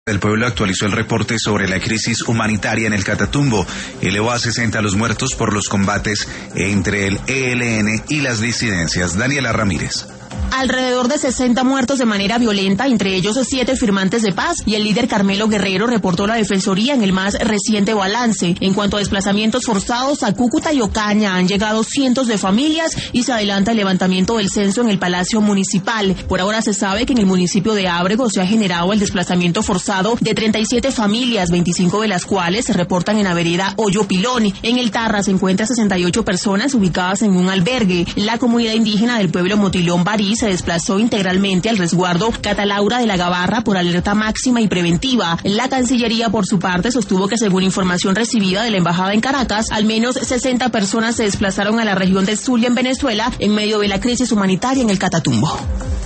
El pueblo actualizó el reporte sobre la crisis humanitaria en el Catatumbo. Elevó a 60 los muertos por los combates entre el ELN y las disidencias. Daniela Ramírez. Alrededor de 60 muertos de manera violenta, entre ellos 7 firmantes de paz, y el líder Carmelo Guerrero reportó la Defensoría en el más reciente balance. En cuanto a desplazamientos forzados, a Cúcuta y Ocaña han llegado cientos de familias y se adelanta el levantamiento del censo en el Palacio Municipal. Por ahora se sabe que en el municipio de Ábrego se ha generado el desplazamiento forzado de 37 familias, 25 de las cuales se reportan en la vereda Hoyo Pilón. En el Tarra se encuentran 68 personas ubicadas en un albergue. La comunidad indígena del pueblo Motilón Barí se desplazó integralmente al resguardo Catalaura de la Gabarra por alerta máxima y preventiva. La Cancillería, por su parte, sostuvo que según información recibida de la Embajada en Caracas, al menos 60 personas se desplazaron a la región de Zulia en Venezuela en medio de la crisis humanitaria en el Catatumbo.